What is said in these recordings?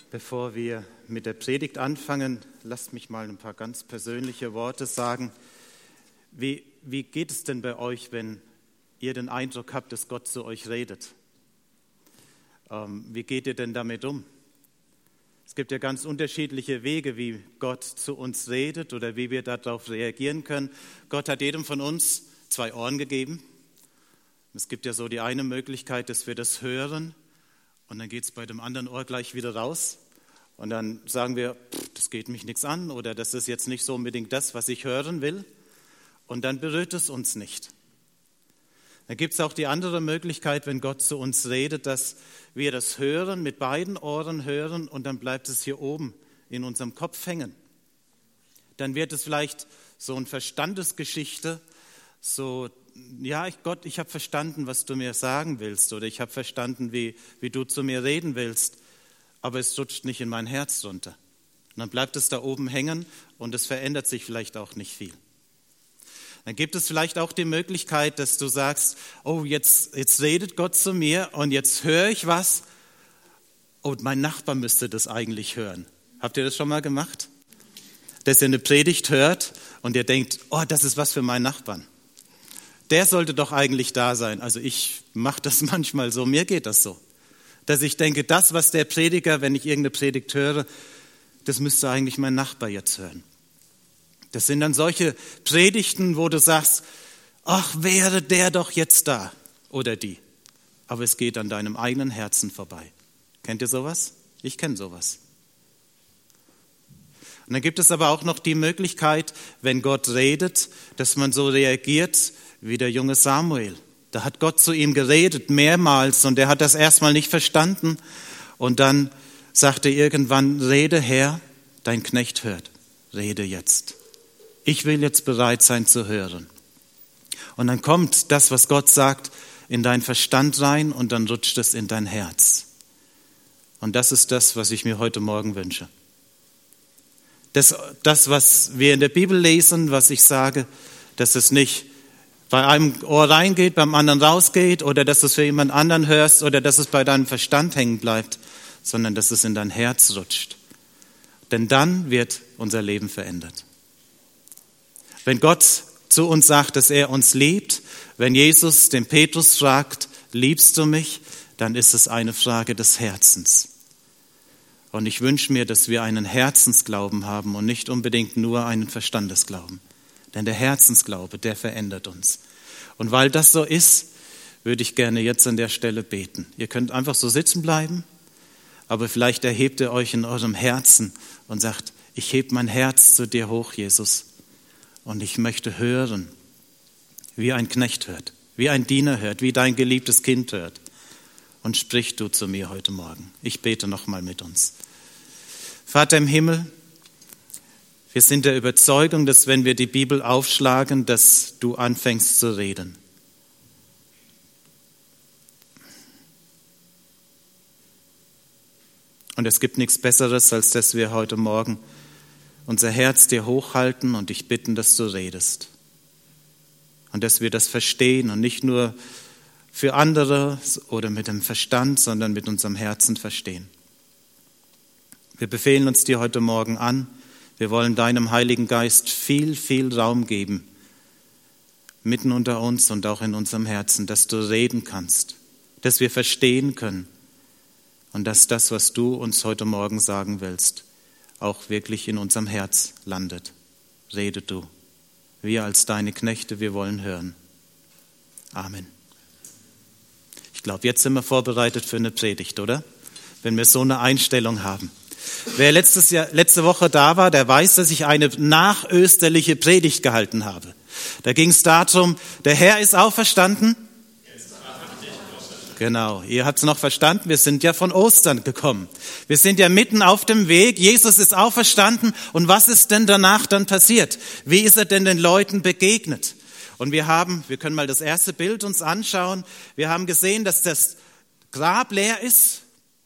Bevor wir mit der Predigt anfangen, lasst mich mal ein paar ganz persönliche Worte sagen. Wie geht es denn bei euch, wenn ihr den Eindruck habt, dass Gott zu euch redet? Wie geht ihr denn damit um? Es gibt ja ganz unterschiedliche Wege, wie Gott zu uns redet oder wie wir darauf reagieren können. Gott hat jedem von uns 2 Ohren gegeben. Es gibt ja so die eine Möglichkeit, dass wir das hören und dann geht es bei dem anderen Ohr gleich wieder raus. Und dann sagen wir, das geht mich nichts an oder das ist jetzt nicht so unbedingt das, was ich hören will. Und dann berührt es uns nicht. Dann gibt es auch die andere Möglichkeit, wenn Gott zu uns redet, dass wir das hören, mit beiden Ohren hören und dann bleibt es hier oben in unserem Kopf hängen. Dann wird es vielleicht so eine Verstandesgeschichte, so, ja, Gott, ich habe verstanden, was du mir sagen willst oder ich habe verstanden, wie du zu mir reden willst, aber es rutscht nicht in mein Herz runter. Und dann bleibt es da oben hängen und es verändert sich vielleicht auch nicht viel. Dann gibt es vielleicht auch die Möglichkeit, dass du sagst, oh, jetzt redet Gott zu mir und jetzt höre ich was und mein Nachbar müsste das eigentlich hören. Habt ihr das schon mal gemacht? Dass ihr eine Predigt hört und ihr denkt, oh, das ist was für meinen Nachbarn. Der sollte doch eigentlich da sein. Also ich mache das manchmal so, mir geht das so. Dass ich denke, das, was der Prediger, wenn ich irgendeine Predigt höre, das müsste eigentlich mein Nachbar jetzt hören. Das sind dann solche Predigten, wo du sagst, ach, wäre der doch jetzt da oder die. Aber es geht an deinem eigenen Herzen vorbei. Kennt ihr sowas? Ich kenne sowas. Und dann gibt es aber auch noch die Möglichkeit, wenn Gott redet, dass man so reagiert wie der junge Samuel. Da hat Gott zu ihm geredet, mehrmals, und er hat das erstmal nicht verstanden. Und dann sagte er irgendwann, rede Herr, dein Knecht hört, rede jetzt. Ich will jetzt bereit sein zu hören. Und dann kommt das, was Gott sagt, in deinen Verstand rein und dann rutscht es in dein Herz. Und das ist das, was ich mir heute Morgen wünsche. Das, was wir in der Bibel lesen, was ich sage, dass es nicht bei einem Ohr reingeht, beim anderen rausgeht oder dass du es für jemand anderen hörst oder dass es bei deinem Verstand hängen bleibt, sondern dass es in dein Herz rutscht. Denn dann wird unser Leben verändert. Wenn Gott zu uns sagt, dass er uns liebt, wenn Jesus den Petrus fragt, liebst du mich, dann ist es eine Frage des Herzens. Und ich wünsche mir, dass wir einen Herzensglauben haben und nicht unbedingt nur einen Verstandesglauben. Denn der Herzensglaube, der verändert uns. Und weil das so ist, würde ich gerne jetzt an der Stelle beten. Ihr könnt einfach so sitzen bleiben, aber vielleicht erhebt ihr euch in eurem Herzen und sagt, ich heb mein Herz zu dir hoch, Jesus. Und ich möchte hören, wie ein Knecht hört, wie ein Diener hört, wie dein geliebtes Kind hört. Und sprich du zu mir heute Morgen. Ich bete nochmal mit uns. Vater im Himmel, wir sind der Überzeugung, dass wenn wir die Bibel aufschlagen, dass du anfängst zu reden. Und es gibt nichts Besseres, als dass wir heute Morgen unser Herz dir hochhalten und dich bitten, dass du redest. Und dass wir das verstehen und nicht nur für andere oder mit dem Verstand, sondern mit unserem Herzen verstehen. Wir befehlen uns dir heute Morgen an. Wir wollen deinem Heiligen Geist viel, viel Raum geben, mitten unter uns und auch in unserem Herzen, dass du reden kannst, dass wir verstehen können und dass das, was du uns heute Morgen sagen willst, auch wirklich in unserem Herz landet. Rede du. Wir als deine Knechte, wir wollen hören. Amen. Ich glaube, jetzt sind wir vorbereitet für eine Predigt, oder? Wenn wir so eine Einstellung haben. Wer letzte Woche da war, der weiß, dass ich eine nachösterliche Predigt gehalten habe. Da ging es darum, der Herr ist auferstanden. Genau, ihr habt es noch verstanden, wir sind ja von Ostern gekommen. Wir sind ja mitten auf dem Weg, Jesus ist auferstanden und was ist denn danach dann passiert? Wie ist er denn den Leuten begegnet? Und wir können mal das erste Bild uns anschauen, wir haben gesehen, dass das Grab leer ist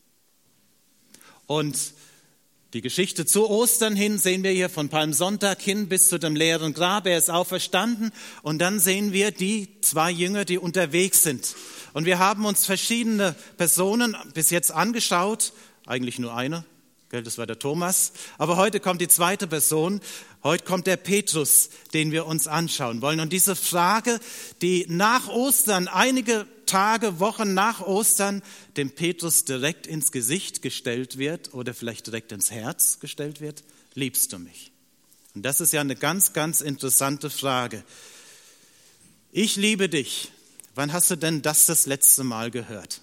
und die Geschichte zu Ostern hin sehen wir hier von Palmsonntag hin bis zu dem leeren Grab. Er ist auferstanden und dann sehen wir die 2 Jünger, die unterwegs sind. Und wir haben uns verschiedene Personen bis jetzt angeschaut, eigentlich nur eine, Das war der Thomas. Aber heute kommt die zweite Person. Heute kommt der Petrus, den wir uns anschauen wollen. Und diese Frage, die nach Ostern, einige Tage, Wochen nach Ostern, dem Petrus direkt ins Gesicht gestellt wird oder vielleicht direkt ins Herz gestellt wird: Liebst du mich? Und das ist ja eine ganz, ganz interessante Frage. Ich liebe dich. Wann hast du denn das letzte Mal gehört?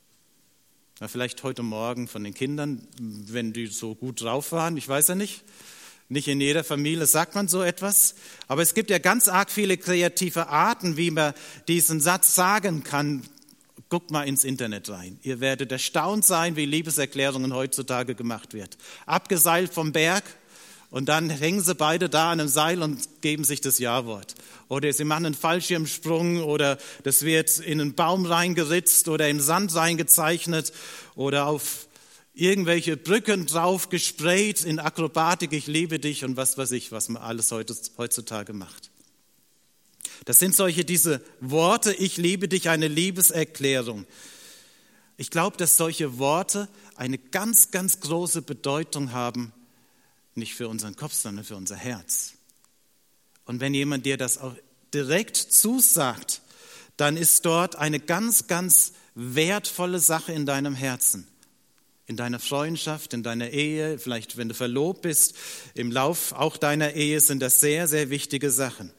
Na, vielleicht heute Morgen von den Kindern, wenn die so gut drauf waren, ich weiß ja nicht. Nicht in jeder Familie sagt man so etwas. Aber es gibt ja ganz arg viele kreative Arten, wie man diesen Satz sagen kann. Guckt mal ins Internet rein. Ihr werdet erstaunt sein, wie Liebeserklärungen heutzutage gemacht wird. Abgeseilt vom Berg und dann hängen sie beide da an einem Seil und geben sich das Ja-Wort. Oder sie machen einen Fallschirmsprung oder das wird in einen Baum reingeritzt oder im Sand reingezeichnet oder auf irgendwelche Brücken drauf gesprayt in Akrobatik, ich liebe dich und was weiß ich, was man alles heutzutage macht. Das sind diese Worte, ich liebe dich, eine Liebeserklärung. Ich glaube, dass solche Worte eine ganz, ganz große Bedeutung haben, nicht für unseren Kopf, sondern für unser Herz. Und wenn jemand dir das auch direkt zusagt, dann ist dort eine ganz, ganz wertvolle Sache in deinem Herzen. In deiner Freundschaft, in deiner Ehe, vielleicht wenn du verlobt bist, im Lauf auch deiner Ehe sind das sehr, sehr wichtige Sachen.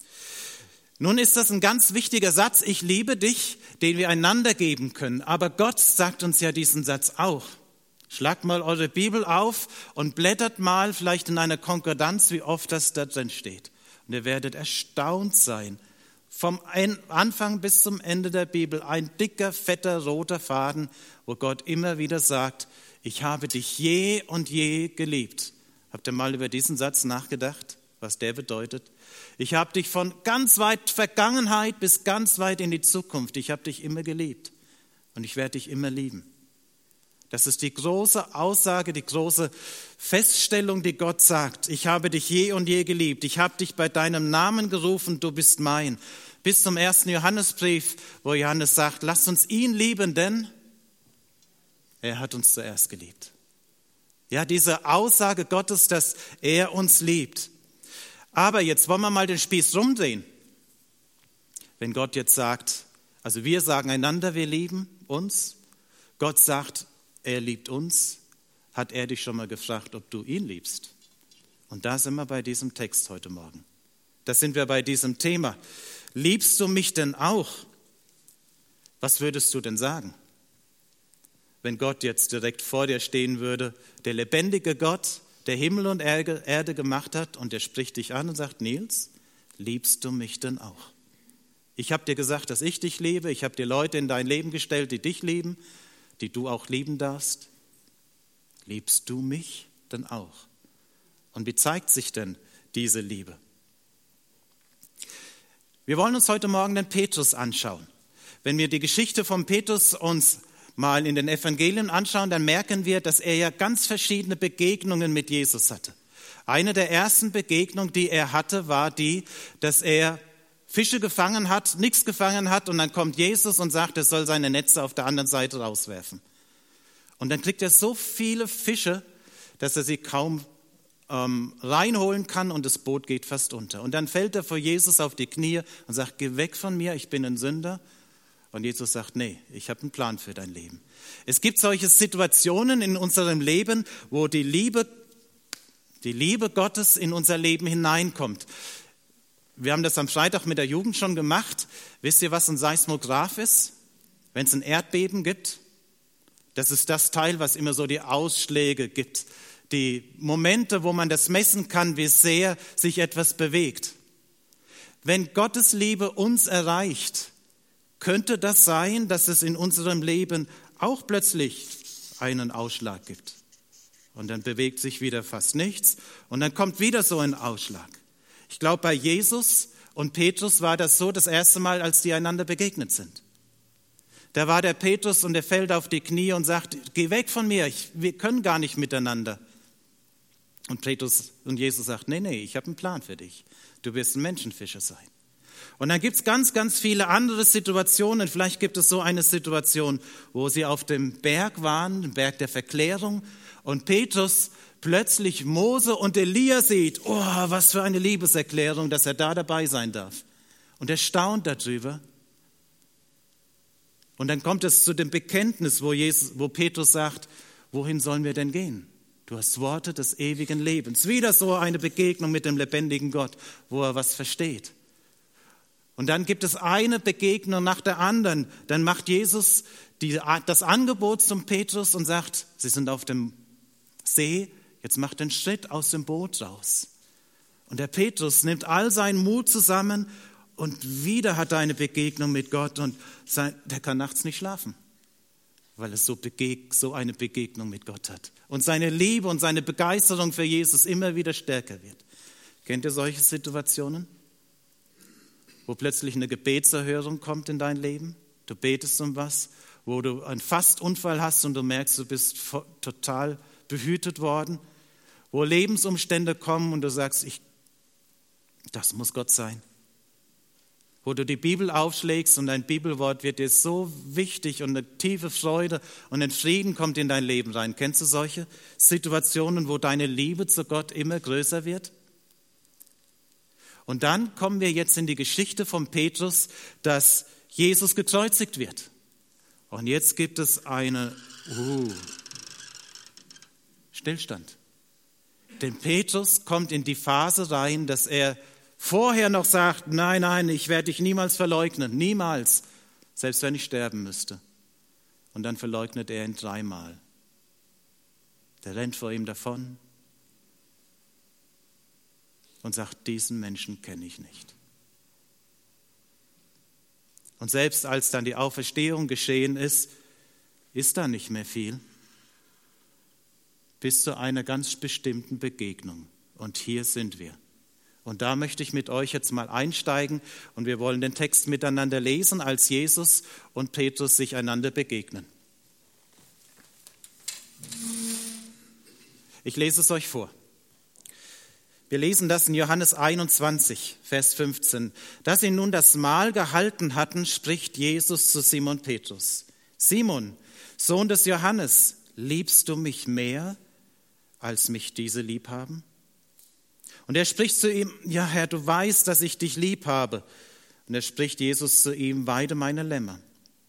Nun ist das ein ganz wichtiger Satz, ich liebe dich, den wir einander geben können. Aber Gott sagt uns ja diesen Satz auch. Schlagt mal eure Bibel auf und blättert mal vielleicht in einer Konkordanz, wie oft das da drin steht. Und ihr werdet erstaunt sein. Vom Anfang bis zum Ende der Bibel ein dicker, fetter, roter Faden, wo Gott immer wieder sagt, ich habe dich je und je geliebt. Habt ihr mal über diesen Satz nachgedacht, was der bedeutet? Ich habe dich von ganz weit Vergangenheit bis ganz weit in die Zukunft, ich habe dich immer geliebt und ich werde dich immer lieben. Das ist die große Aussage, die große Feststellung, die Gott sagt. Ich habe dich je und je geliebt. Ich habe dich bei deinem Namen gerufen, du bist mein. Bis zum 1. Johannesbrief, wo Johannes sagt, lasst uns ihn lieben, denn er hat uns zuerst geliebt. Ja, diese Aussage Gottes, dass er uns liebt. Aber jetzt wollen wir mal den Spieß rumdrehen. Wenn Gott jetzt sagt, also wir sagen einander, wir lieben uns. Gott sagt, er liebt uns. Hat er dich schon mal gefragt, ob du ihn liebst? Und da sind wir bei diesem Text heute Morgen. Da sind wir bei diesem Thema. Liebst du mich denn auch? Was würdest du denn sagen? Wenn Gott jetzt direkt vor dir stehen würde, der lebendige Gott, der Himmel und Erde gemacht hat und der spricht dich an und sagt, Nils, liebst du mich denn auch? Ich habe dir gesagt, dass ich dich liebe. Ich habe dir Leute in dein Leben gestellt, die dich lieben, die du auch lieben darfst. Liebst du mich denn auch? Und wie zeigt sich denn diese Liebe? Wir wollen uns heute Morgen den Petrus anschauen. Wenn wir die Geschichte von Petrus uns mal in den Evangelien anschauen, dann merken wir, dass er ja ganz verschiedene Begegnungen mit Jesus hatte. Eine der ersten Begegnungen, die er hatte, war die, dass er Fische gefangen hat, nichts gefangen hat und dann kommt Jesus und sagt, er soll seine Netze auf der anderen Seite rauswerfen. Und dann kriegt er so viele Fische, dass er sie kaum reinholen kann und das Boot geht fast unter. Und dann fällt er vor Jesus auf die Knie und sagt, geh weg von mir, ich bin ein Sünder. Und Jesus sagt, nee, ich habe einen Plan für dein Leben. Es gibt solche Situationen in unserem Leben, wo die Liebe Gottes in unser Leben hineinkommt. Wir haben das am Freitag mit der Jugend schon gemacht. Wisst ihr, was ein Seismograph ist? Wenn es ein Erdbeben gibt, das ist das Teil, was immer so die Ausschläge gibt. Die Momente, wo man das messen kann, wie sehr sich etwas bewegt. Wenn Gottes Liebe uns erreicht, könnte das sein, dass es in unserem Leben auch plötzlich einen Ausschlag gibt. Und dann bewegt sich wieder fast nichts und dann kommt wieder so ein Ausschlag. Ich glaube, bei Jesus und Petrus war das so das erste Mal, als die einander begegnet sind. Da war der Petrus und der fällt auf die Knie und sagt, geh weg von mir, wir können gar nicht miteinander. Und Petrus und Jesus sagt, nee, ich habe einen Plan für dich. Du wirst ein Menschenfischer sein. Und dann gibt es ganz, ganz viele andere Situationen. Vielleicht gibt es so eine Situation, wo sie auf dem Berg waren, dem Berg der Verklärung, und Petrus plötzlich Mose und Elia sieht. Oh, was für eine Liebeserklärung, dass er da dabei sein darf. Und er staunt darüber. Und dann kommt es zu dem Bekenntnis, wo Petrus sagt, wohin sollen wir denn gehen? Du hast Worte des ewigen Lebens. Wieder so eine Begegnung mit dem lebendigen Gott, wo er was versteht. Und dann gibt es eine Begegnung nach der anderen. Dann macht Jesus das Angebot zum Petrus und sagt, sie sind auf dem See, jetzt macht den Schritt aus dem Boot raus. Und der Petrus nimmt all seinen Mut zusammen und wieder hat er eine Begegnung mit Gott und der kann nachts nicht schlafen, weil er so eine Begegnung mit Gott hat. Und seine Liebe und seine Begeisterung für Jesus immer wieder stärker wird. Kennt ihr solche Situationen? Wo plötzlich eine Gebetserhörung kommt in dein Leben, du betest um was, wo du einen Fastunfall hast und du merkst, du bist total behütet worden, wo Lebensumstände kommen und du sagst, das muss Gott sein. Wo du die Bibel aufschlägst und ein Bibelwort wird dir so wichtig und eine tiefe Freude und ein Frieden kommt in dein Leben rein. Kennst du solche Situationen, wo deine Liebe zu Gott immer größer wird? Und dann kommen wir jetzt in die Geschichte von Petrus, dass Jesus gekreuzigt wird. Und jetzt gibt es Stillstand. Denn Petrus kommt in die Phase rein, dass er vorher noch sagt, nein, ich werde dich niemals verleugnen, niemals, selbst wenn ich sterben müsste. Und dann verleugnet er ihn 3-mal. Der rennt vor ihm davon und sagt, diesen Menschen kenne ich nicht. Und selbst als dann die Auferstehung geschehen ist da nicht mehr viel. Bis zu einer ganz bestimmten Begegnung. Und hier sind wir. Und da möchte ich mit euch jetzt mal einsteigen und wir wollen den Text miteinander lesen, als Jesus und Petrus sich einander begegnen. Ich lese es euch vor. Wir lesen das in Johannes 21, Vers 15. Da sie nun das Mahl gehalten hatten, spricht Jesus zu Simon Petrus. Simon, Sohn des Johannes, liebst du mich mehr, als mich diese lieb haben? Und er spricht zu ihm, ja Herr, du weißt, dass ich dich lieb habe. Und er spricht Jesus zu ihm, weide meine Lämmer.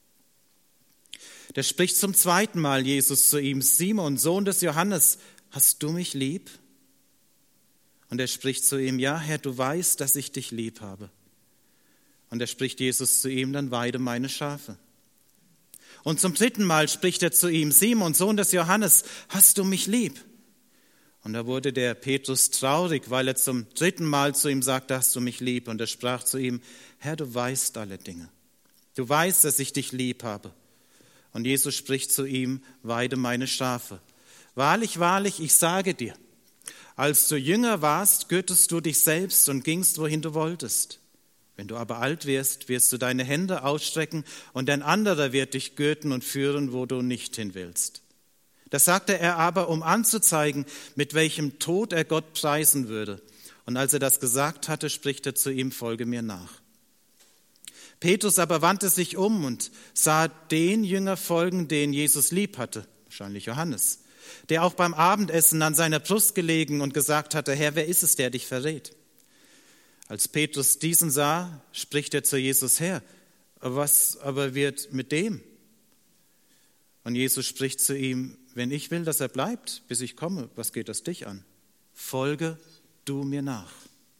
Der spricht zum zweiten Mal Jesus zu ihm, Simon, Sohn des Johannes, hast du mich lieb? Und er spricht zu ihm, ja Herr, du weißt, dass ich dich lieb habe. Und er spricht Jesus zu ihm, dann weide meine Schafe. Und zum dritten Mal spricht er zu ihm, Simon, Sohn des Johannes, hast du mich lieb? Und da wurde der Petrus traurig, weil er zum dritten Mal zu ihm sagte, hast du mich lieb? Und er sprach zu ihm, Herr, du weißt alle Dinge. Du weißt, dass ich dich lieb habe. Und Jesus spricht zu ihm, weide meine Schafe. Wahrlich, wahrlich, ich sage dir, als du jünger warst, gürtest du dich selbst und gingst, wohin du wolltest. Wenn du aber alt wirst, wirst du deine Hände ausstrecken und ein anderer wird dich gürten und führen, wo du nicht hin willst. Das sagte er aber, um anzuzeigen, mit welchem Tod er Gott preisen würde. Und als er das gesagt hatte, spricht er zu ihm, folge mir nach. Petrus aber wandte sich um und sah den Jünger folgen, den Jesus lieb hatte, wahrscheinlich Johannes, der auch beim Abendessen an seiner Brust gelegen und gesagt hatte, Herr, wer ist es, der dich verrät? Als Petrus diesen sah, spricht er zu Jesus, Herr, was aber wird mit dem? Und Jesus spricht zu ihm, wenn ich will, dass er bleibt, bis ich komme, was geht das dich an? Folge du mir nach.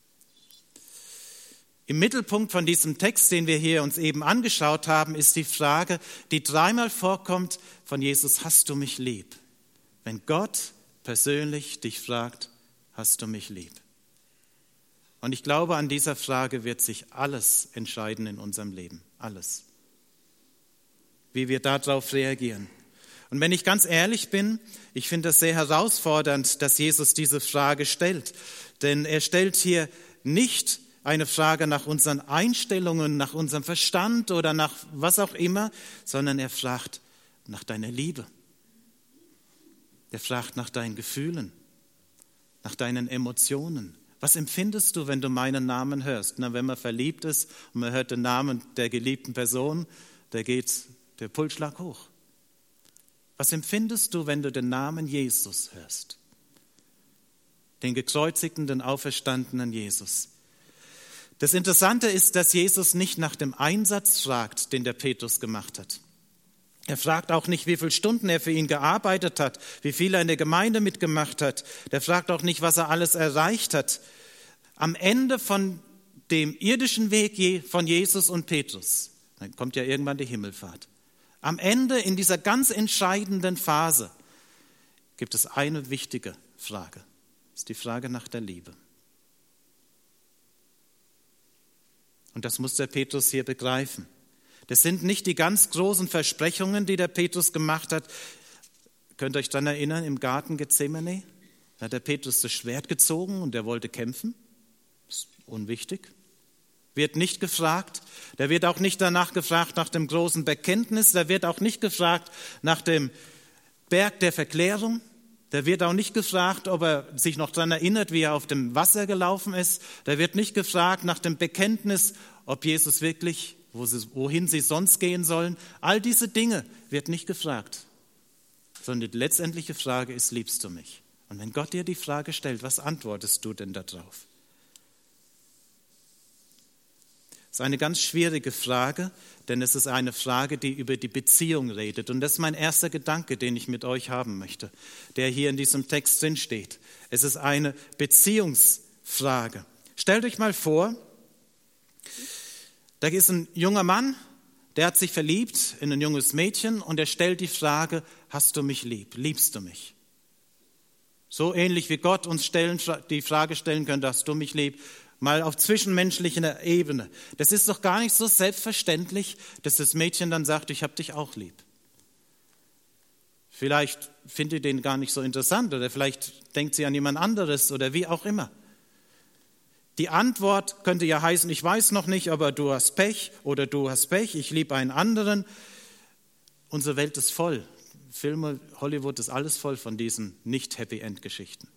Im Mittelpunkt von diesem Text, den wir hier uns eben angeschaut haben, ist die Frage, die 3-mal vorkommt von Jesus, hast du mich lieb? Wenn Gott persönlich dich fragt, hast du mich lieb? Und ich glaube, an dieser Frage wird sich alles entscheiden in unserem Leben. Alles. Wie wir darauf reagieren. Und wenn ich ganz ehrlich bin, ich finde es sehr herausfordernd, dass Jesus diese Frage stellt. Denn er stellt hier nicht eine Frage nach unseren Einstellungen, nach unserem Verstand oder nach was auch immer, sondern er fragt nach deiner Liebe. Er fragt nach deinen Gefühlen, nach deinen Emotionen. Was empfindest du, wenn du meinen Namen hörst? Na, wenn man verliebt ist und man hört den Namen der geliebten Person, da geht der Pulsschlag hoch. Was empfindest du, wenn du den Namen Jesus hörst? Den gekreuzigten, den auferstandenen Jesus. Das Interessante ist, dass Jesus nicht nach dem Einsatz fragt, den der Petrus gemacht hat. Er fragt auch nicht, wie viele Stunden er für ihn gearbeitet hat, wie viel er in der Gemeinde mitgemacht hat. Der fragt auch nicht, was er alles erreicht hat. Am Ende von dem irdischen Weg von Jesus und Petrus, dann kommt ja irgendwann die Himmelfahrt. Am Ende in dieser ganz entscheidenden Phase gibt es eine wichtige Frage. Das ist die Frage nach der Liebe. Und das muss der Petrus hier begreifen. Das sind nicht die ganz großen Versprechungen, die der Petrus gemacht hat. Könnt ihr euch dann erinnern, im Garten Gethsemane? Da hat der Petrus das Schwert gezogen und er wollte kämpfen. Das ist unwichtig. Wird nicht gefragt. Da wird auch nicht danach gefragt nach dem großen Bekenntnis. Da wird auch nicht gefragt nach dem Berg der Verklärung. Da wird auch nicht gefragt, ob er sich noch daran erinnert, wie er auf dem Wasser gelaufen ist. Da wird nicht gefragt nach dem Bekenntnis, ob Jesus wirklich, wohin sie sonst gehen sollen. All diese Dinge wird nicht gefragt, sondern die letztendliche Frage ist, liebst du mich? Und wenn Gott dir die Frage stellt, was antwortest du denn darauf? Das ist eine ganz schwierige Frage, denn es ist eine Frage, die über die Beziehung redet. Und das ist mein erster Gedanke, den ich mit euch haben möchte, der hier in diesem Text drin steht. Es ist eine Beziehungsfrage. Stellt euch mal vor, da ist ein junger Mann, der hat sich verliebt in ein junges Mädchen und er stellt die Frage, hast du mich lieb? Liebst du mich? So ähnlich wie Gott uns die Frage stellen könnte, hast du mich lieb? Mal auf zwischenmenschlicher Ebene. Das ist doch gar nicht so selbstverständlich, dass das Mädchen dann sagt, ich habe dich auch lieb. Vielleicht findet ihr den gar nicht so interessant oder vielleicht denkt sie an jemand anderes oder wie auch immer. Die Antwort könnte ja heißen, ich weiß noch nicht, aber du hast Pech oder du hast Pech, ich liebe einen anderen. Unsere Welt ist voll. Filme, Hollywood ist alles voll von diesen Nicht-Happy-End-Geschichten.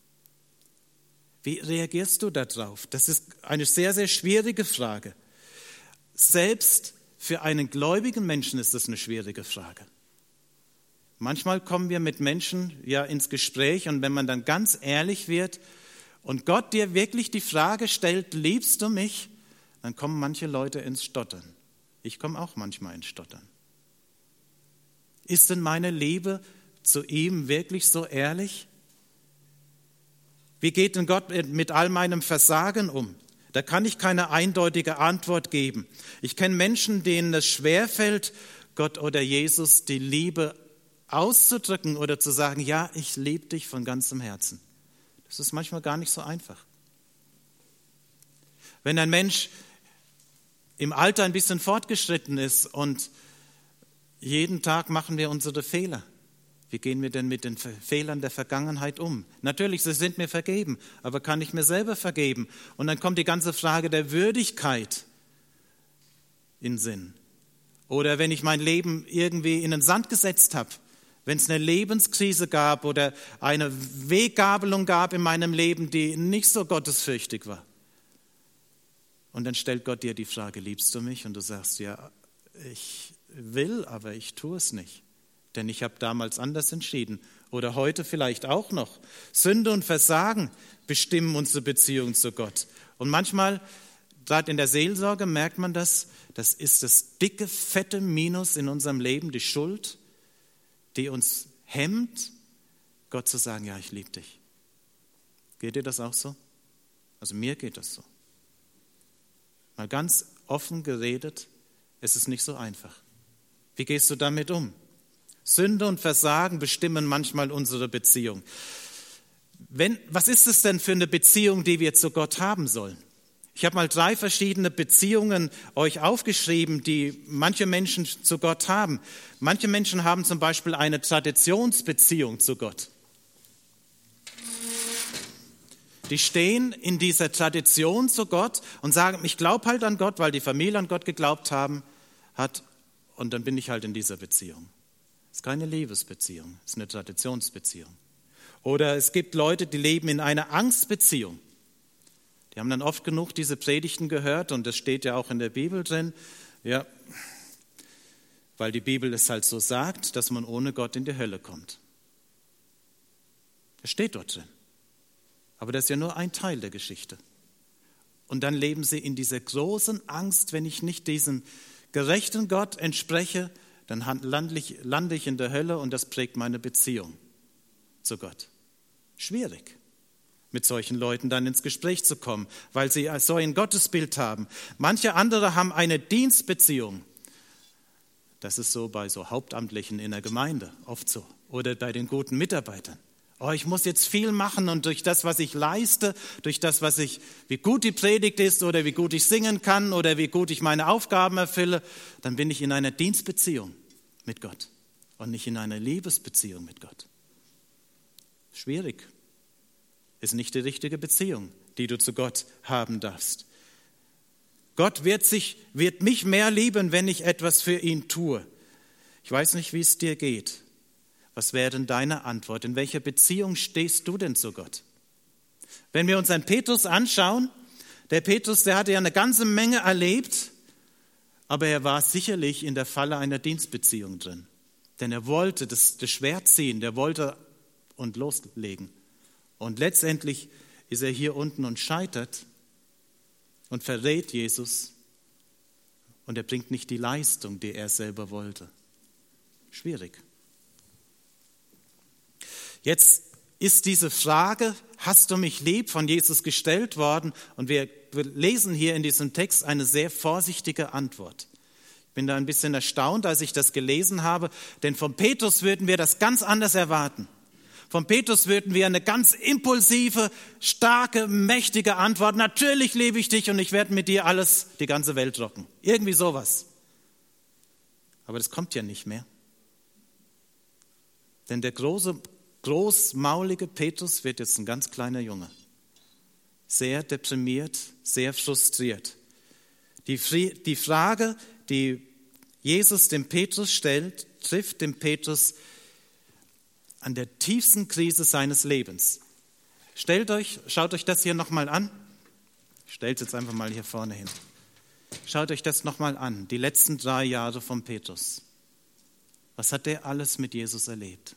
Wie reagierst du darauf? Das ist eine sehr, sehr schwierige Frage. Selbst für einen gläubigen Menschen ist das eine schwierige Frage. Manchmal kommen wir mit Menschen ja ins Gespräch und wenn man dann ganz ehrlich wird und Gott dir wirklich die Frage stellt, liebst du mich? Dann kommen manche Leute ins Stottern. Ich komme auch manchmal ins Stottern. Ist denn meine Liebe zu ihm wirklich so ehrlich? Wie geht denn Gott mit all meinem Versagen um? Da kann ich keine eindeutige Antwort geben. Ich kenne Menschen, denen es schwerfällt, Gott oder Jesus die Liebe auszudrücken oder zu sagen, ja, ich liebe dich von ganzem Herzen. Das ist manchmal gar nicht so einfach. Wenn ein Mensch im Alter ein bisschen fortgeschritten ist und jeden Tag machen wir unsere Fehler. Wie gehen wir denn mit den Fehlern der Vergangenheit um? Natürlich, sie sind mir vergeben, aber kann ich mir selber vergeben? Und dann kommt die ganze Frage der Würdigkeit in den Sinn. Oder wenn ich mein Leben irgendwie in den Sand gesetzt habe, wenn es eine Lebenskrise gab oder eine Weggabelung gab in meinem Leben, die nicht so gottesfürchtig war. Und dann stellt Gott dir die Frage, liebst du mich? Und du sagst, ja, ich will, aber ich tue es nicht. Denn ich habe damals anders entschieden oder heute vielleicht auch noch. Sünde und Versagen bestimmen unsere Beziehung zu Gott. Und manchmal, gerade in der Seelsorge, merkt man das ist das dicke, fette Minus in unserem Leben, die Schuld, die uns hemmt, Gott zu sagen, ja, ich liebe dich. Geht dir das auch so? Also mir geht das so. Mal ganz offen geredet, es ist nicht so einfach. Wie gehst du damit um? Sünde und Versagen bestimmen manchmal unsere Beziehung. Was ist es denn für eine Beziehung, die wir zu Gott haben sollen? Ich habe mal 3 verschiedene Beziehungen euch aufgeschrieben, die manche Menschen zu Gott haben. Manche Menschen haben zum Beispiel eine Traditionsbeziehung zu Gott. Die stehen in dieser Tradition zu Gott und sagen, ich glaube halt an Gott, weil die Familie an Gott geglaubt hat und dann bin ich halt in dieser Beziehung. Es ist keine Liebesbeziehung, es ist eine Traditionsbeziehung. Oder es gibt Leute, die leben in einer Angstbeziehung. Die haben dann oft genug diese Predigten gehört und das steht ja auch in der Bibel drin. Ja, weil die Bibel es halt so sagt, dass man ohne Gott in die Hölle kommt. Das steht dort drin. Aber das ist ja nur ein Teil der Geschichte. Und dann leben sie in dieser großen Angst, wenn ich nicht diesem gerechten Gott entspreche, dann lande ich in der Hölle und das prägt meine Beziehung zu Gott. Schwierig, mit solchen Leuten dann ins Gespräch zu kommen, weil sie so ein Gottesbild haben. Manche andere haben eine Dienstbeziehung. Das ist so bei so Hauptamtlichen in der Gemeinde oft so oder bei den guten Mitarbeitern. Oh, ich muss jetzt viel machen und durch das, was ich leiste, durch das, wie gut die Predigt ist oder wie gut ich singen kann oder wie gut ich meine Aufgaben erfülle, dann bin ich in einer Dienstbeziehung mit Gott und nicht in einer Liebesbeziehung mit Gott. Schwierig. Ist nicht die richtige Beziehung, die du zu Gott haben darfst. Gott wird mich mehr lieben, wenn ich etwas für ihn tue. Ich weiß nicht, wie es dir geht. Was wäre denn deine Antwort? In welcher Beziehung stehst du denn zu Gott? Wenn wir uns einen Petrus anschauen, der Petrus, der hatte ja eine ganze Menge erlebt, aber er war sicherlich in der Falle einer Dienstbeziehung drin. Denn er wollte das Schwert ziehen, der wollte und loslegen. Und letztendlich ist er hier unten und scheitert und verrät Jesus und er bringt nicht die Leistung, die er selber wollte. Schwierig. Jetzt ist diese Frage, hast du mich lieb, von Jesus gestellt worden und wir lesen hier in diesem Text eine sehr vorsichtige Antwort. Ich bin da ein bisschen erstaunt, als ich das gelesen habe, denn von Petrus würden wir das ganz anders erwarten. Von Petrus würden wir eine ganz impulsive, starke, mächtige Antwort. Natürlich liebe ich dich und ich werde mit dir die ganze Welt rocken. Irgendwie sowas. Aber das kommt ja nicht mehr. Denn der großmaulige Petrus wird jetzt ein ganz kleiner Junge. Sehr deprimiert, sehr frustriert. Die Frage, die Jesus dem Petrus stellt, trifft den Petrus an der tiefsten Krise seines Lebens. Schaut euch das hier nochmal an. Ich stelle es jetzt einfach mal hier vorne hin. Schaut euch das nochmal an, die letzten 3 Jahre von Petrus. Was hat der alles mit Jesus erlebt?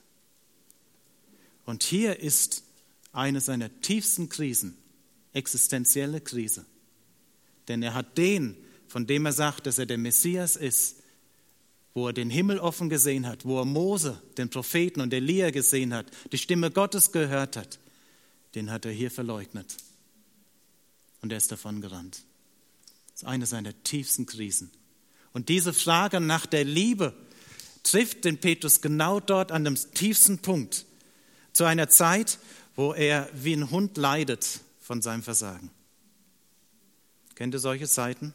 Und hier ist eine seiner tiefsten Krisen, existenzielle Krise. Denn er hat den, von dem er sagt, dass er der Messias ist, wo er den Himmel offen gesehen hat, wo er Mose, den Propheten und Elia gesehen hat, die Stimme Gottes gehört hat, den hat er hier verleugnet. Und er ist davon gerannt. Das ist eine seiner tiefsten Krisen. Und diese Frage nach der Liebe trifft den Petrus genau dort an dem tiefsten Punkt. Zu einer Zeit, wo er wie ein Hund leidet von seinem Versagen. Kennt ihr solche Zeiten?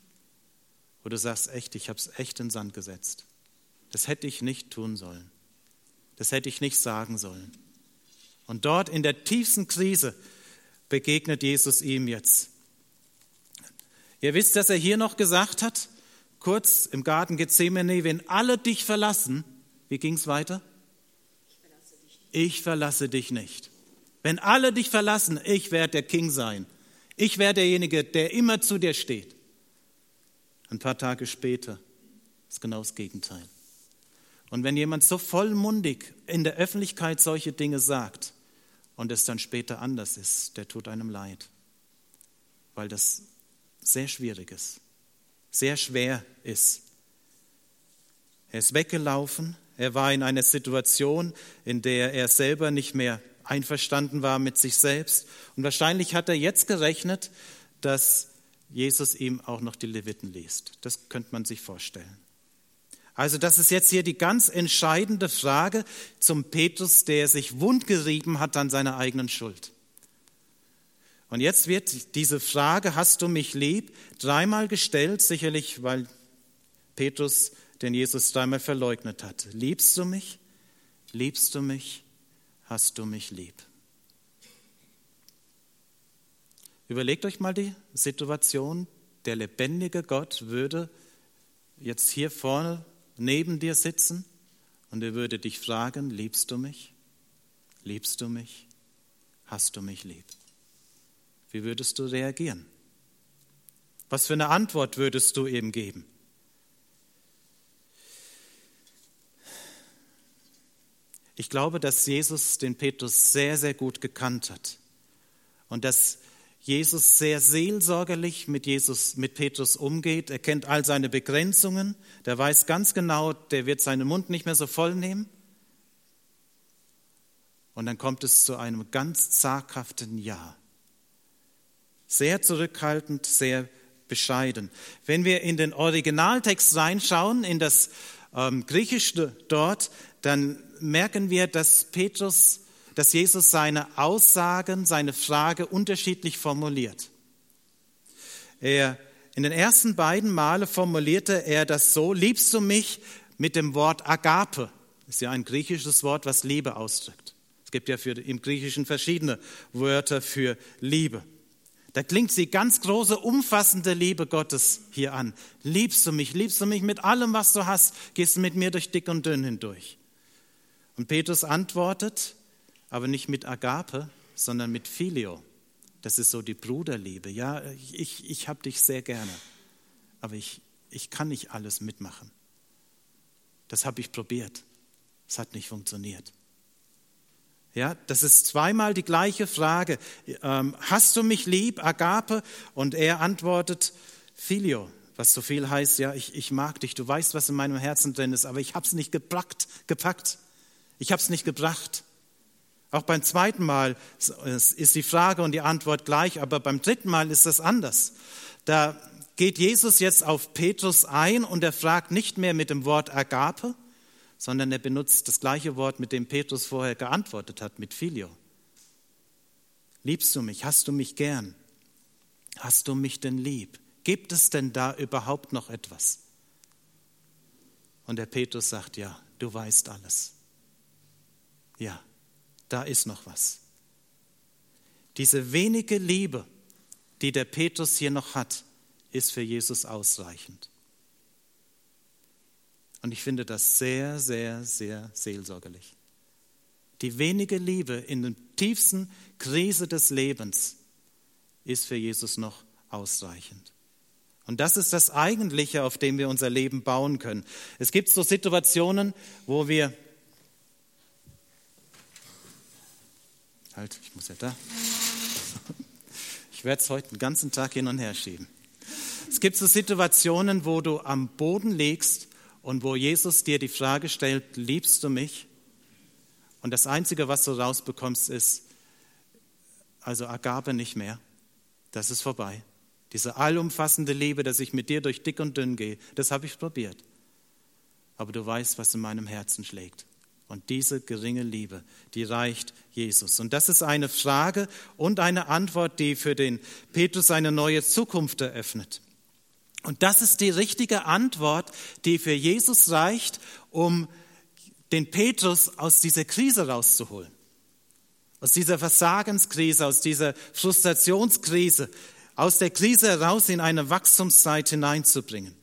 Wo du sagst, echt, ich habe es echt in den Sand gesetzt. Das hätte ich nicht tun sollen. Das hätte ich nicht sagen sollen. Und dort in der tiefsten Krise begegnet Jesus ihm jetzt. Ihr wisst, dass er hier noch gesagt hat, kurz im Garten Gethsemane, wenn alle dich verlassen, wie ging es weiter? Ich verlasse dich nicht. Wenn alle dich verlassen, ich werde der King sein. Ich werde derjenige, der immer zu dir steht. Ein paar Tage später ist genau das Gegenteil. Und wenn jemand so vollmundig in der Öffentlichkeit solche Dinge sagt und es dann später anders ist, der tut einem leid. Weil das sehr schwierig ist, sehr schwer ist. Er ist weggelaufen, er war in einer Situation, in der er selber nicht mehr einverstanden war mit sich selbst. Und wahrscheinlich hat er jetzt gerechnet, dass Jesus ihm auch noch die Leviten liest. Das könnte man sich vorstellen. Also das ist jetzt hier die ganz entscheidende Frage zum Petrus, der sich wundgerieben hat an seiner eigenen Schuld. Und jetzt wird diese Frage, hast du mich lieb, 3-mal gestellt, sicherlich, weil Petrus den Jesus 3-mal verleugnet hat. Liebst du mich? Liebst du mich? Hast du mich lieb? Überlegt euch mal die Situation, der lebendige Gott würde jetzt hier vorne neben dir sitzen und er würde dich fragen, liebst du mich? Liebst du mich? Hast du mich lieb? Wie würdest du reagieren? Was für eine Antwort würdest du ihm geben? Ich glaube, dass Jesus den Petrus sehr, sehr gut gekannt hat und dass Jesus sehr seelsorgerlich mit Petrus umgeht. Er kennt all seine Begrenzungen. Der weiß ganz genau, der wird seinen Mund nicht mehr so voll nehmen. Und dann kommt es zu einem ganz zaghaften Ja. Sehr zurückhaltend, sehr bescheiden. Wenn wir in den Originaltext reinschauen, in das Griechische dort, dann merken wir, dass Jesus seine Aussagen, seine Frage unterschiedlich formuliert. In den ersten beiden Male formulierte er das so: Liebst du mich, mit dem Wort Agape? Das ist ja ein griechisches Wort, was Liebe ausdrückt. Es gibt ja im Griechischen verschiedene Wörter für Liebe. Da klingt die ganz große, umfassende Liebe Gottes hier an. Liebst du mich mit allem, was du hast, gehst du mit mir durch dick und dünn hindurch. Und Petrus antwortet, aber nicht mit Agape, sondern mit Phileo. Das ist so die Bruderliebe. Ja, ich habe dich sehr gerne, aber ich kann nicht alles mitmachen. Das habe ich probiert. Es hat nicht funktioniert. Ja, das ist zweimal die gleiche Frage. Hast du mich lieb, Agape? Und er antwortet Phileo, was so viel heißt, ja, ich mag dich, du weißt, was in meinem Herzen drin ist, aber ich habe es nicht gepackt. Ich habe es nicht gebracht. Auch beim zweiten Mal ist die Frage und die Antwort gleich, aber beim dritten Mal ist das anders. Da geht Jesus jetzt auf Petrus ein und er fragt nicht mehr mit dem Wort Agape, sondern er benutzt das gleiche Wort, mit dem Petrus vorher geantwortet hat, mit Phileo. Liebst du mich? Hast du mich gern? Hast du mich denn lieb? Gibt es denn da überhaupt noch etwas? Und der Petrus sagt, ja, du weißt alles. Ja, da ist noch was. Diese wenige Liebe, die der Petrus hier noch hat, ist für Jesus ausreichend. Und ich finde das sehr, sehr, sehr seelsorgerlich. Die wenige Liebe in der tiefsten Krise des Lebens ist für Jesus noch ausreichend. Und das ist das Eigentliche, auf dem wir unser Leben bauen können. Es gibt so Situationen, wo wir... ich muss ja da. Ich werde es heute den ganzen Tag hin und her schieben. Es gibt so Situationen, wo du am Boden liegst und wo Jesus dir die Frage stellt, liebst du mich? Und das Einzige, was du rausbekommst, ist, also Agape nicht mehr. Das ist vorbei. Diese allumfassende Liebe, dass ich mit dir durch dick und dünn gehe, das habe ich probiert. Aber du weißt, was in meinem Herzen schlägt. Und diese geringe Liebe, die reicht Jesus. Und das ist eine Frage und eine Antwort, die für den Petrus eine neue Zukunft eröffnet. Und das ist die richtige Antwort, die für Jesus reicht, um den Petrus aus dieser Krise rauszuholen. Aus dieser Versagenskrise, aus dieser Frustrationskrise, aus der Krise heraus in eine Wachstumszeit hineinzubringen.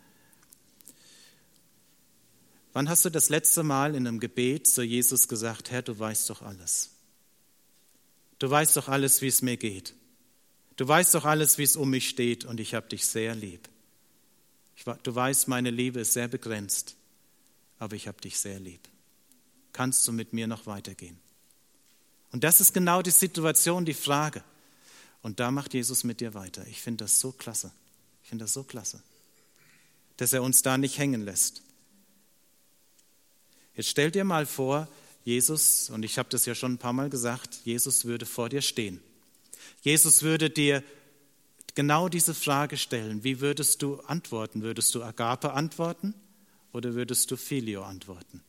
Wann hast du das letzte Mal in einem Gebet zu Jesus gesagt, Herr, du weißt doch alles. Du weißt doch alles, wie es mir geht. Du weißt doch alles, wie es um mich steht und ich habe dich sehr lieb. Du weißt, meine Liebe ist sehr begrenzt, aber ich habe dich sehr lieb. Kannst du mit mir noch weitergehen? Und das ist genau die Situation, die Frage. Und da macht Jesus mit dir weiter. Ich finde das so klasse. Ich finde das so klasse, dass er uns da nicht hängen lässt. Jetzt stell dir mal vor, Jesus, und ich habe das ja schon ein paar Mal gesagt, Jesus würde vor dir stehen. Jesus würde dir genau diese Frage stellen. Wie würdest du antworten? Würdest du Agape antworten oder würdest du Phileo antworten?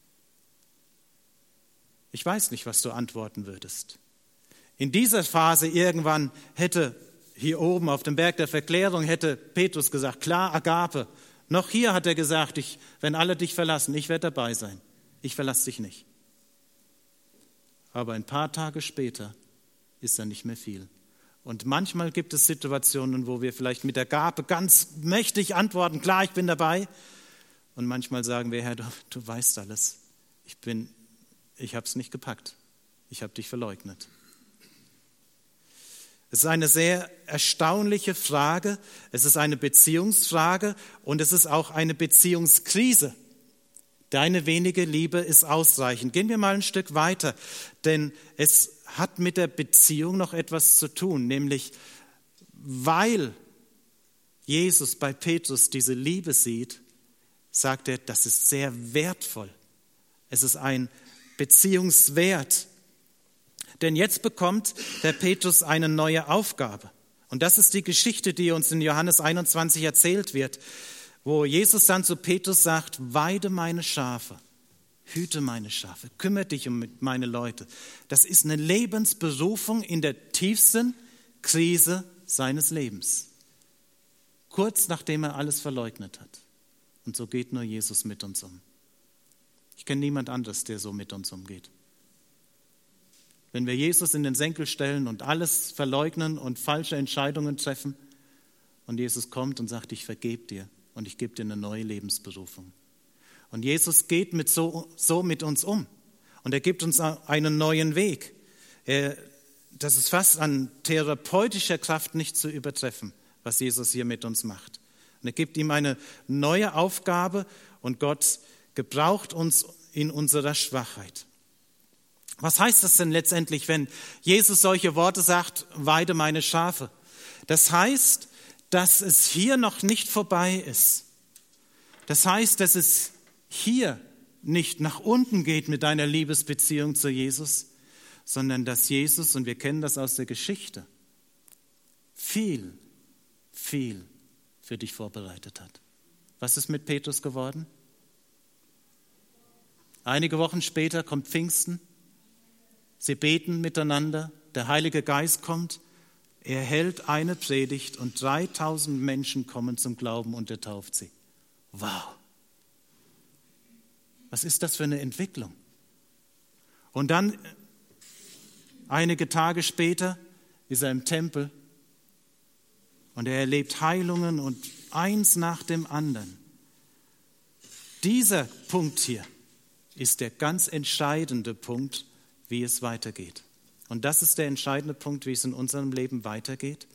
Ich weiß nicht, was du antworten würdest. In dieser Phase irgendwann hätte hier oben auf dem Berg der Verklärung hätte Petrus gesagt, klar, Agape. Noch hier hat er gesagt, wenn alle dich verlassen, ich werde dabei sein. Ich verlasse dich nicht. Aber ein paar Tage später ist da nicht mehr viel. Und manchmal gibt es Situationen, wo wir vielleicht mit der Gabe ganz mächtig antworten, klar, ich bin dabei. Und manchmal sagen wir, Herr, du weißt alles. Ich habe es nicht gepackt. Ich habe dich verleugnet. Es ist eine sehr erstaunliche Frage. Es ist eine Beziehungsfrage und es ist auch eine Beziehungskrise. Deine wenige Liebe ist ausreichend. Gehen wir mal ein Stück weiter, denn es hat mit der Beziehung noch etwas zu tun, nämlich weil Jesus bei Petrus diese Liebe sieht, sagt er, das ist sehr wertvoll. Es ist ein Beziehungswert. Denn jetzt bekommt der Petrus eine neue Aufgabe. Und das ist die Geschichte, die uns in Johannes 21 erzählt wird, wo Jesus dann zu Petrus sagt, weide meine Schafe, hüte meine Schafe, kümmere dich um meine Leute. Das ist eine Lebensberufung in der tiefsten Krise seines Lebens. Kurz nachdem er alles verleugnet hat. Und so geht nur Jesus mit uns um. Ich kenne niemand anderes, der so mit uns umgeht. Wenn wir Jesus in den Senkel stellen und alles verleugnen und falsche Entscheidungen treffen und Jesus kommt und sagt, ich vergebe dir und ich gebe dir eine neue Lebensberufung. Und Jesus geht so mit uns um und er gibt uns einen neuen Weg. Das ist fast an therapeutischer Kraft nicht zu übertreffen, was Jesus hier mit uns macht. Und er gibt ihm eine neue Aufgabe und Gott gebraucht uns in unserer Schwachheit. Was heißt das denn letztendlich, wenn Jesus solche Worte sagt, weide meine Schafe? Das heißt, dass es hier noch nicht vorbei ist. Das heißt, dass es hier nicht nach unten geht mit deiner Liebesbeziehung zu Jesus, sondern dass Jesus, und wir kennen das aus der Geschichte, viel für dich vorbereitet hat. Was ist mit Petrus geworden? Einige Wochen später kommt Pfingsten. Sie beten miteinander, der Heilige Geist kommt, er hält eine Predigt und 3000 Menschen kommen zum Glauben und er tauft sie. Wow! Was ist das für eine Entwicklung? Und dann, einige Tage später, ist er im Tempel und er erlebt Heilungen und eins nach dem anderen. Dieser Punkt hier ist der ganz entscheidende Punkt, wie es weitergeht. Und das ist der entscheidende Punkt, wie es in unserem Leben weitergeht.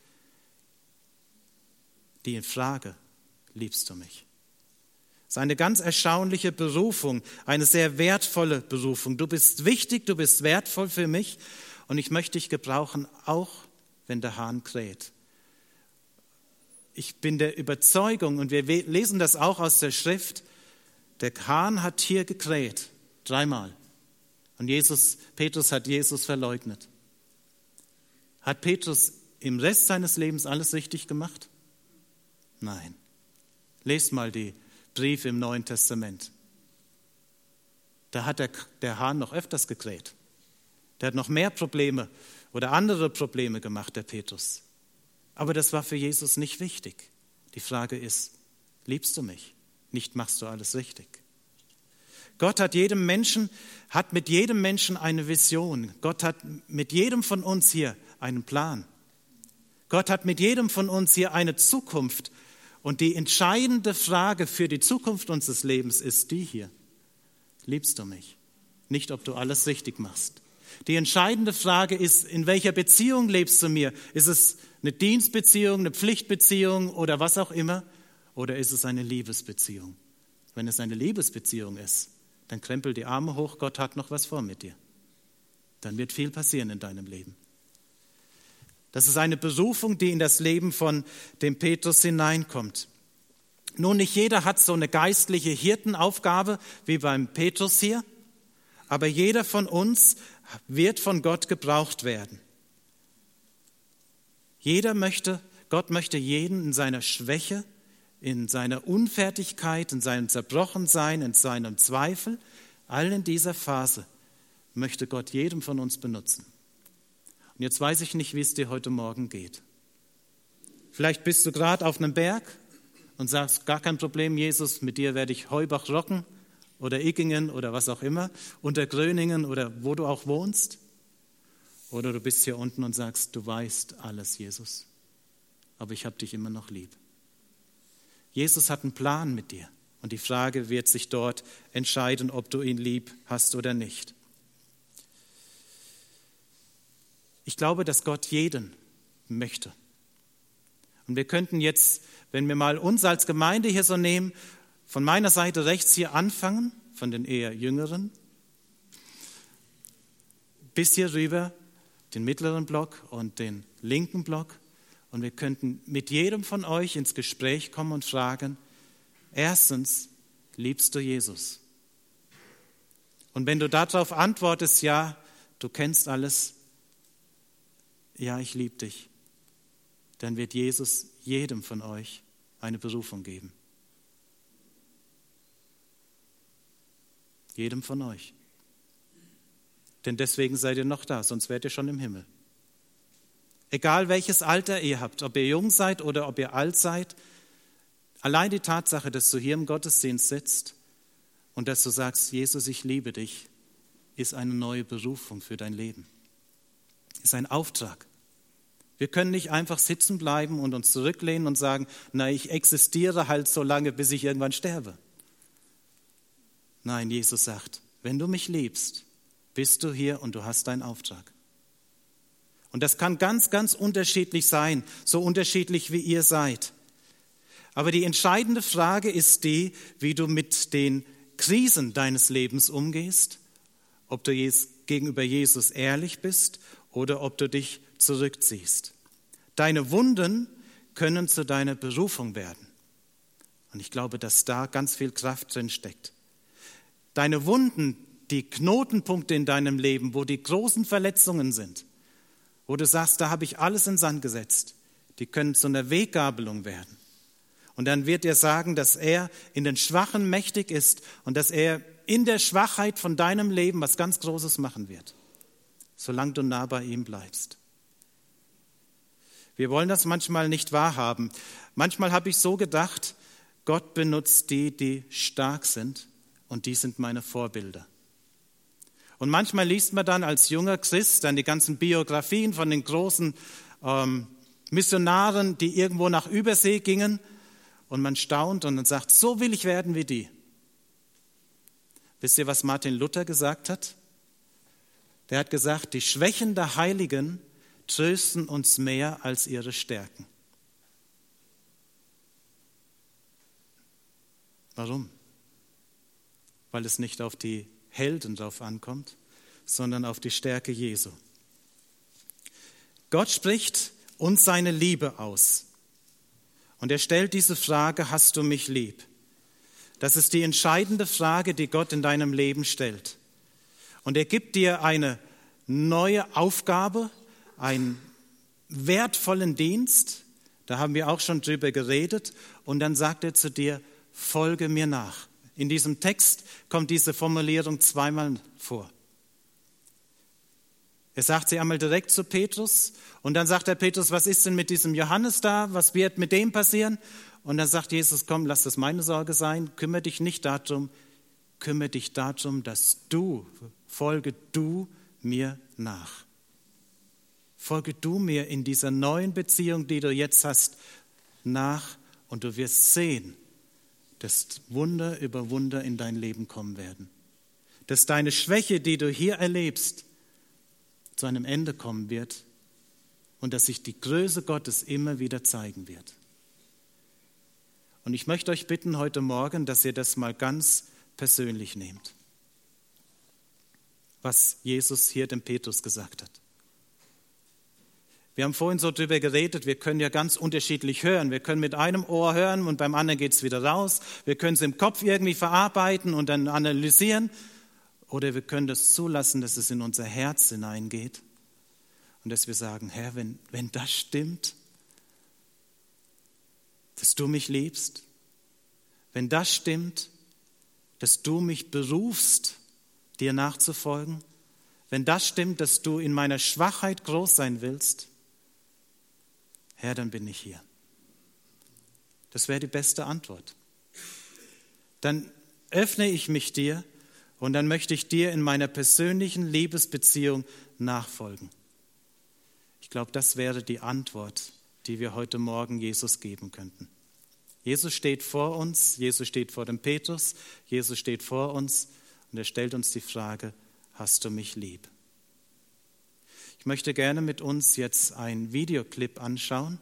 Die Frage, liebst du mich? Das ist eine ganz erstaunliche Berufung, eine sehr wertvolle Berufung. Du bist wichtig, du bist wertvoll für mich und ich möchte dich gebrauchen, auch wenn der Hahn kräht. Ich bin der Überzeugung, und wir lesen das auch aus der Schrift, der Hahn hat hier gekräht, 3-mal. Und Petrus hat Jesus verleugnet. Hat Petrus im Rest seines Lebens alles richtig gemacht? Nein. Lest mal die Briefe im Neuen Testament. Da hat der Hahn noch öfters gekräht. Der hat noch mehr Probleme oder andere Probleme gemacht, der Petrus. Aber das war für Jesus nicht wichtig. Die Frage ist, liebst du mich? Nicht machst du alles richtig. Gott hat mit jedem Menschen eine Vision. Gott hat mit jedem von uns hier einen Plan. Gott hat mit jedem von uns hier eine Zukunft. Und die entscheidende Frage für die Zukunft unseres Lebens ist die hier. Liebst du mich? Nicht, ob du alles richtig machst. Die entscheidende Frage ist, in welcher Beziehung lebst du mir? Ist es eine Dienstbeziehung, eine Pflichtbeziehung oder was auch immer? Oder ist es eine Liebesbeziehung? Wenn es eine Liebesbeziehung ist, dann krempel die Arme hoch, Gott hat noch was vor mit dir. Dann wird viel passieren in deinem Leben. Das ist eine Berufung, die in das Leben von dem Petrus hineinkommt. Nun, nicht jeder hat so eine geistliche Hirtenaufgabe wie beim Petrus hier, aber jeder von uns wird von Gott gebraucht werden. Gott möchte jeden in seiner Schwäche, in seiner Unfertigkeit, in seinem Zerbrochensein, in seinem Zweifel, all in dieser Phase möchte Gott jedem von uns benutzen. Und jetzt weiß ich nicht, wie es dir heute Morgen geht. Vielleicht bist du gerade auf einem Berg und sagst, gar kein Problem, Jesus, mit dir werde ich Heubach rocken oder Iggingen oder was auch immer, unter Gröningen oder wo du auch wohnst. Oder du bist hier unten und sagst, du weißt alles, Jesus, aber ich habe dich immer noch lieb. Jesus hat einen Plan mit dir und die Frage wird sich dort entscheiden, ob du ihn lieb hast oder nicht. Ich glaube, dass Gott jeden möchte. Und wir könnten jetzt, wenn wir mal uns als Gemeinde hier so nehmen, von meiner Seite rechts hier anfangen, von den eher Jüngeren, bis hier rüber, den mittleren Block und den linken Block. Und wir könnten mit jedem von euch ins Gespräch kommen und fragen, erstens, liebst du Jesus? Und wenn du darauf antwortest, ja, du kennst alles, ja, ich liebe dich, dann wird Jesus jedem von euch eine Berufung geben. Jedem von euch. Denn deswegen seid ihr noch da, sonst wärt ihr schon im Himmel. Egal welches Alter ihr habt, ob ihr jung seid oder ob ihr alt seid, allein die Tatsache, dass du hier im Gottesdienst sitzt und dass du sagst, Jesus, ich liebe dich, ist eine neue Berufung für dein Leben. Ist ein Auftrag. Wir können nicht einfach sitzen bleiben und uns zurücklehnen und sagen, na, ich existiere halt so lange, bis ich irgendwann sterbe. Nein, Jesus sagt, wenn du mich liebst, bist du hier und du hast deinen Auftrag. Und das kann ganz, ganz unterschiedlich sein, so unterschiedlich wie ihr seid. Aber die entscheidende Frage ist die, wie du mit den Krisen deines Lebens umgehst, ob du gegenüber Jesus ehrlich bist oder ob du dich zurückziehst. Deine Wunden können zu deiner Berufung werden. Und ich glaube, dass da ganz viel Kraft drin steckt. Deine Wunden, die Knotenpunkte in deinem Leben, wo die großen Verletzungen sind, wo du sagst, da habe ich alles in Sand gesetzt, die können zu einer Weggabelung werden. Und dann wird er sagen, dass er in den Schwachen mächtig ist und dass er in der Schwachheit von deinem Leben was ganz Großes machen wird, solange du nah bei ihm bleibst. Wir wollen das manchmal nicht wahrhaben. Manchmal habe ich so gedacht, Gott benutzt die, die stark sind und die sind meine Vorbilder. Und manchmal liest man dann als junger Christ dann die ganzen Biografien von den großen Missionaren, die irgendwo nach Übersee gingen und man staunt und dann sagt, so will ich werden wie die. Wisst ihr, was Martin Luther gesagt hat? Der hat gesagt, die Schwächen der Heiligen trösten uns mehr als ihre Stärken. Warum? Weil es nicht auf die Helden drauf ankommt, sondern auf die Stärke Jesu. Gott spricht uns seine Liebe aus. Und er stellt diese Frage, hast du mich lieb? Das ist die entscheidende Frage, die Gott in deinem Leben stellt. Und er gibt dir eine neue Aufgabe, einen wertvollen Dienst. Da haben wir auch schon drüber geredet. Und dann sagt er zu dir, folge mir nach. In diesem Text kommt diese Formulierung zweimal vor. Er sagt sie einmal direkt zu Petrus und dann sagt der Petrus, was ist denn mit diesem Johannes da? Was wird mit dem passieren? Und dann sagt Jesus, komm, lass das meine Sorge sein. Kümmere dich nicht darum. Kümmere dich darum, dass folge du mir nach. Folge du mir in dieser neuen Beziehung, die du jetzt hast, nach und du wirst sehen, dass Wunder über Wunder in dein Leben kommen werden. Dass deine Schwäche, die du hier erlebst, zu einem Ende kommen wird und dass sich die Größe Gottes immer wieder zeigen wird. Und ich möchte euch bitten heute Morgen, dass ihr das mal ganz persönlich nehmt, was Jesus hier dem Petrus gesagt hat. Wir haben vorhin so drüber geredet, wir können ja ganz unterschiedlich hören. Wir können mit einem Ohr hören und beim anderen geht es wieder raus. Wir können es im Kopf irgendwie verarbeiten und dann analysieren. Oder wir können das zulassen, dass es in unser Herz hineingeht und dass wir sagen, Herr, wenn das stimmt, dass du mich liebst, wenn das stimmt, dass du mich berufst, dir nachzufolgen, wenn das stimmt, dass du in meiner Schwachheit groß sein willst, Herr, dann bin ich hier. Das wäre die beste Antwort. Dann öffne ich mich dir und dann möchte ich dir in meiner persönlichen Liebesbeziehung nachfolgen. Ich glaube, das wäre die Antwort, die wir heute Morgen Jesus geben könnten. Jesus steht vor uns, Jesus steht vor dem Petrus, Jesus steht vor uns und er stellt uns die Frage, hast du mich lieb? Ich möchte gerne mit uns jetzt einen Videoclip anschauen.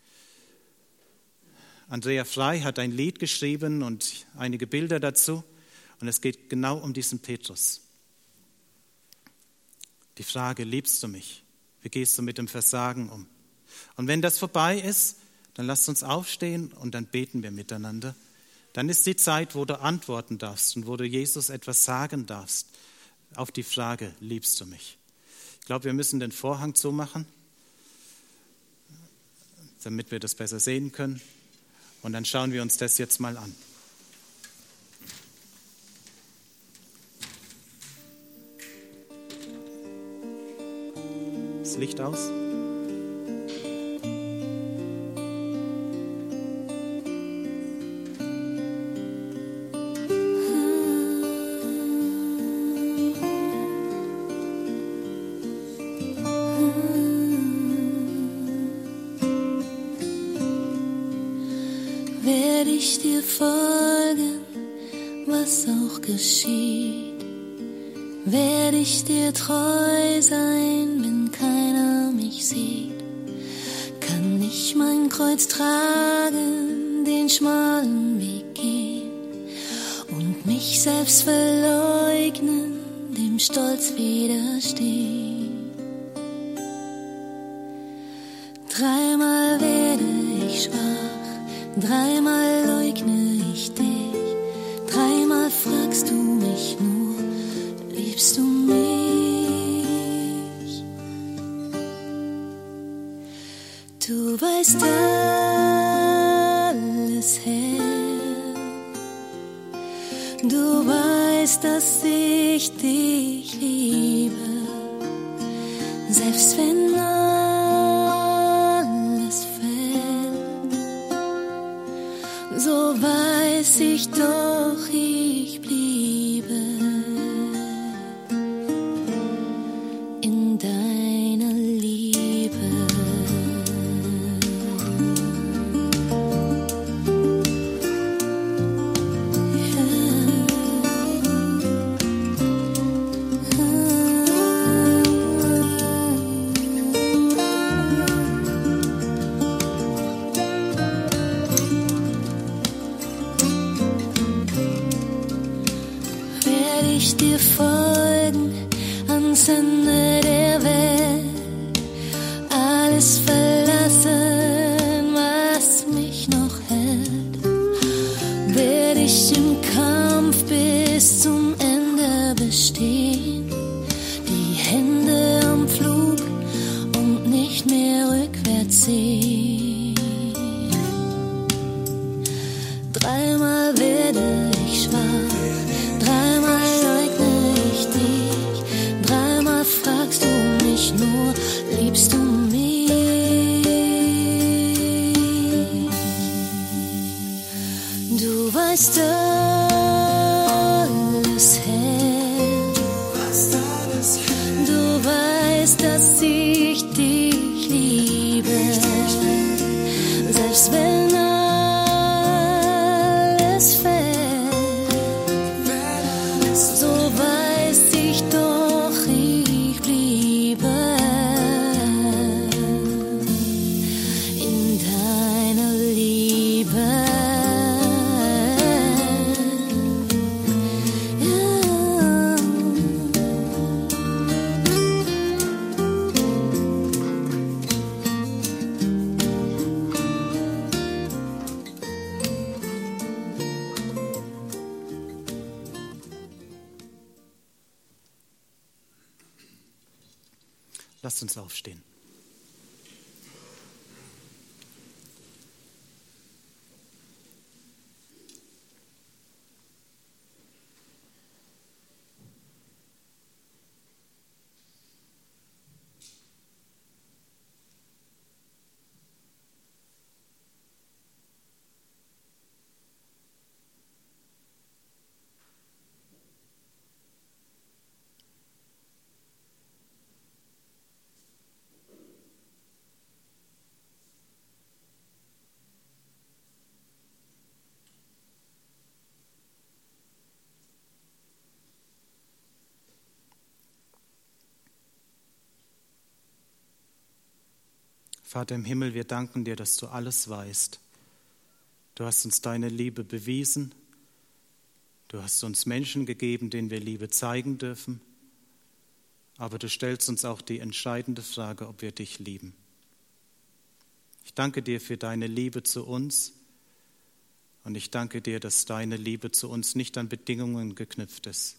Andrea Frey hat ein Lied geschrieben und einige Bilder dazu. Und es geht genau um diesen Petrus. Die Frage, liebst du mich? Wie gehst du mit dem Versagen um? Und wenn das vorbei ist, dann lasst uns aufstehen und dann beten wir miteinander. Dann ist die Zeit, wo du antworten darfst und wo du Jesus etwas sagen darfst auf die Frage, liebst du mich? Ich glaube, wir müssen den Vorhang zumachen, damit wir das besser sehen können. Und dann schauen wir uns das jetzt mal an. Das Licht aus. Werde ich dir folgen, was auch geschieht? Werde ich dir treu sein, wenn keiner mich sieht? Kann ich mein Kreuz tragen, den schmalen Weg gehen und mich selbst verleugnen, dem Stolz widerstehen? Dreimal werde ich schwach, dreimal leugne ich dich, dreimal fragst du mich nur, liebst du mich? Du weißt alles, Herr, du weißt, dass ich dich liebe, selbst wenn alles fällt, so weiß ich doch, ich bliebe in deiner Liebe. Werde ich dir folgen ans Ende der Welt, alles verlassen, was mich noch hält? Werde ich im Kampf bis zum Ende bestehen, die Hände am Flug und nicht mehr rückwärts sehen? Dreimal werde ich schwach, dreimal leugne ich dich, dreimal fragst du mich nur, liebst du mich? Du weißt alles, Herr, du weißt, dass ich dich liebe, selbst wenn alles fällt, so weiß ich doch, ich bliebe in deiner Liebe. Lasst uns aufstehen. Vater im Himmel, wir danken dir, dass du alles weißt. Du hast uns deine Liebe bewiesen. Du hast uns Menschen gegeben, denen wir Liebe zeigen dürfen. Aber du stellst uns auch die entscheidende Frage, ob wir dich lieben. Ich danke dir für deine Liebe zu uns. Und ich danke dir, dass deine Liebe zu uns nicht an Bedingungen geknüpft ist.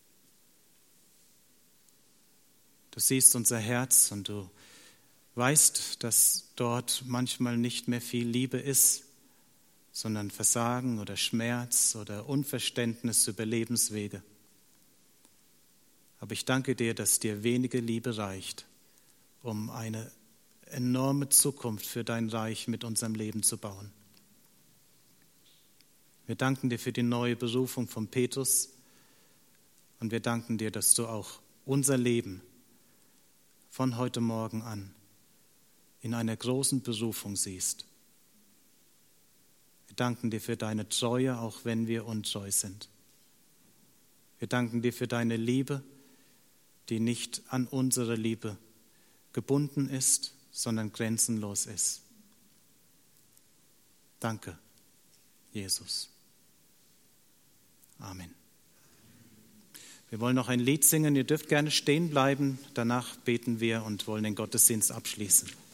Du siehst unser Herz und du weißt, dass dort manchmal nicht mehr viel Liebe ist, sondern Versagen oder Schmerz oder Unverständnis über Lebenswege. Aber ich danke dir, dass dir wenige Liebe reicht, um eine enorme Zukunft für dein Reich mit unserem Leben zu bauen. Wir danken dir für die neue Berufung von Petrus und wir danken dir, dass du auch unser Leben von heute Morgen an in einer großen Berufung siehst. Wir danken dir für deine Treue, auch wenn wir untreu sind. Wir danken dir für deine Liebe, die nicht an unsere Liebe gebunden ist, sondern grenzenlos ist. Danke, Jesus. Amen. Wir wollen noch ein Lied singen. Ihr dürft gerne stehen bleiben. Danach beten wir und wollen den Gottesdienst abschließen.